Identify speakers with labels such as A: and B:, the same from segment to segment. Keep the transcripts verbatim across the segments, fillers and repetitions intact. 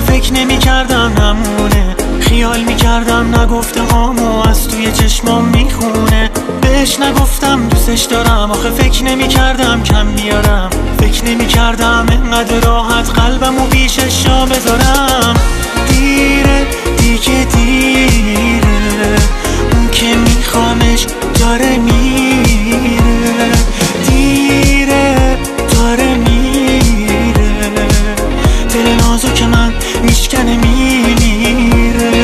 A: فکر نمی کردم نمونه، خیال می کردم نگفته هامو از توی چشمام میخونه. بهش نگفتم دوستش دارم، آخه فکر نمی کردم کم بیارم. فکر نمی کردم اینقدر راحت قلبمو پیشش جا بذارم. دیره دیگه دیره، اون که میخوامش داره میره. دیره داره میره، دل نازو که من میشکنه میمیره.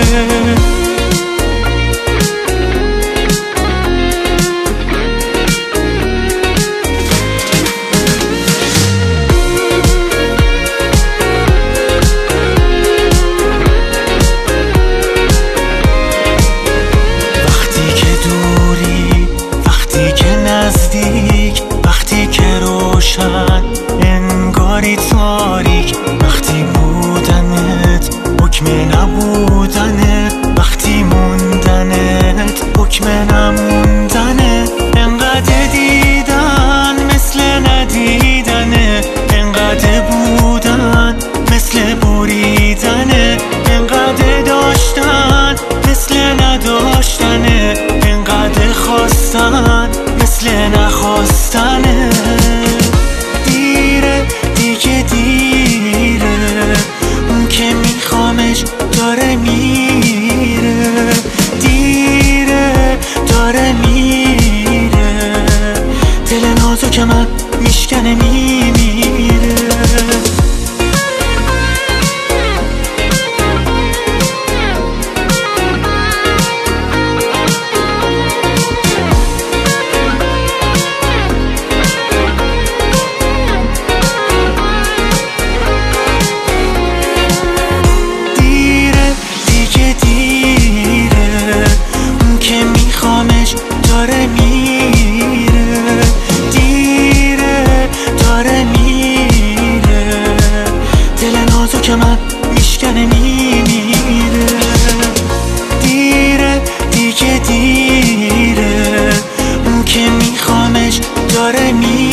A: وقتی که روشن انگاری تاریک، وقتی بودنت حکم نبودنه، وقتی موندنت حکم نموندنه. انقدر دیدن مثل ندیدنه، انقدر بودن مثل بریدنه، انقدر داشتن مثل نداشتنه، انقدر خواستن مثل نخواستنه. دیره دیگه دیره، اون که میخوامش داره میره. دیره داره میره، دل نازو که من میشکنه میمیره. داره میره، دیره داره میره، دل نازو که من میشکنه میمیره. دیره دیگه دیره، اون که میخوامش داره میره.